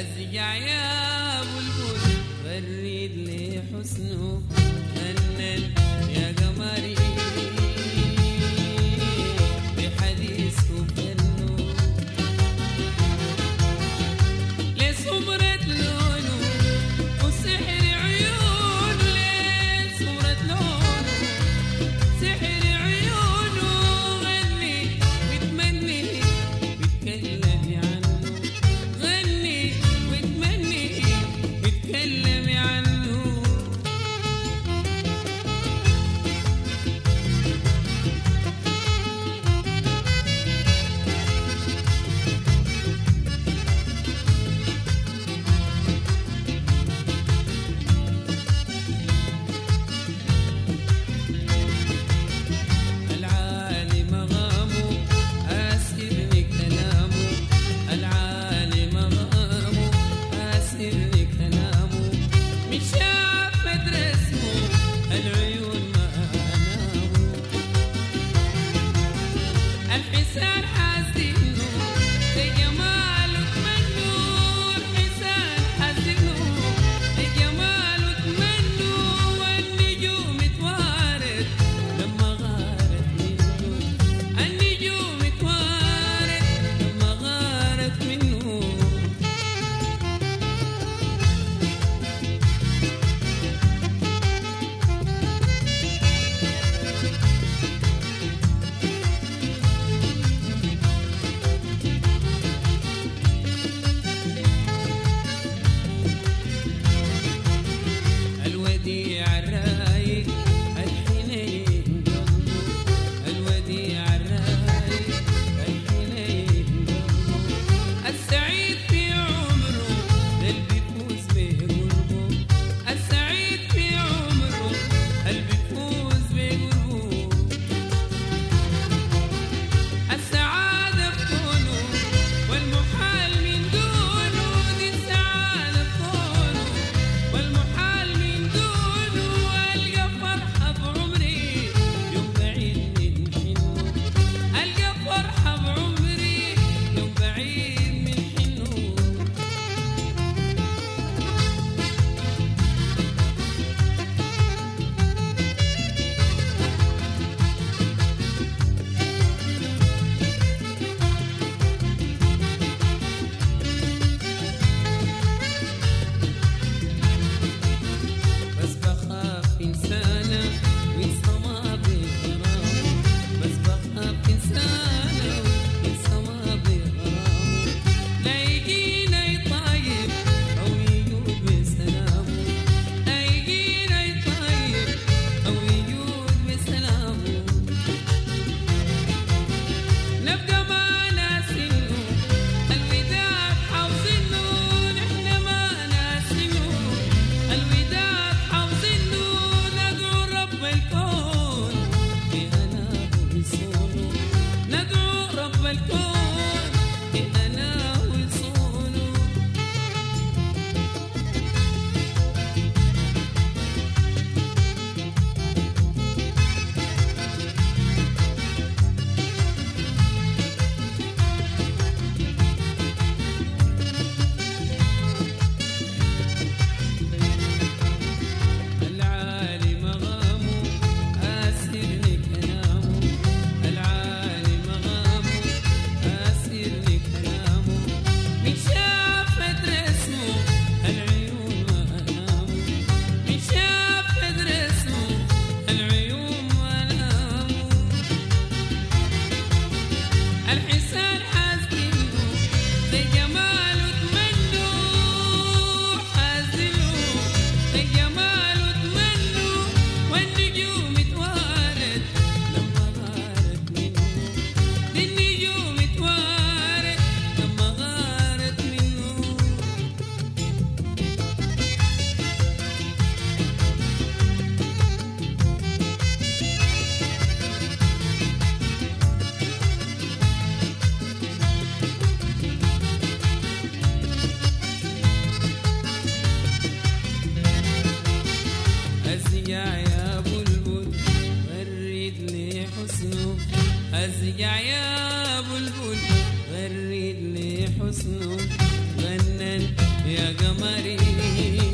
أزيع يا بلبل غرد لي حسنه فنن يا قمري بحديثه فنه لسمرة لونه وسحر عيونه لسمرة لونه سحر عيونه غني بتمني بتكلمي عنه غني وتمني بتكلمي عنه العالم غامه أسرني كلامه العالم غامه أسرني كلامه مش شافت رسمه العيون ما ناموا الحسان حاسدينه لجماله تمنوا الحسان حاسدينه لجماله تمنوا والنجوم توارد لما غارت منه النجوم توارد لما غارت منه الوديع الرايق الحنين قلبه الوديع الرايق الحنين قلبه السعيد في عمره اللي بيفوز بقربه السعيد في عمره اللي بيفوز بقربه السعادة في كونه والمحال من دونه دي السعادة في كونه والمحال من دونه ألقى فرحة بعمري يوم بعيد من حنه ألقى فرحة بعمري يوم بعيد من حنه بس بخاف إنسانة من صماب غرامه بس بخاف إنسانة من صماب غرامه لا يجينا يطاير أو يجود بسلامه لا يجينا يطاير أو يجود بسلامه نبقى ما ناسينه الوداد حافظينه نحن ما ناسينه الوداد حافظينه ندعو رب الكون بهناه وصونه ندعو رب الكون بهناه وصونه العالم غامه أسرني كلامه العالم غامه أسرني كلامه من شافت رسمه العيون ما ناموا من شافت رسمه العيون ما ناموا الحسان حاسدينه لجماله تمنوا حاسدينه لجماله تمنوا والنجوم توارد لما غارت منه النجوم توارد لما غارت منه أزيع يا بلبل غرد لي حسنه أزيع يا بلبل غرد لي حسنه غنن يا قمري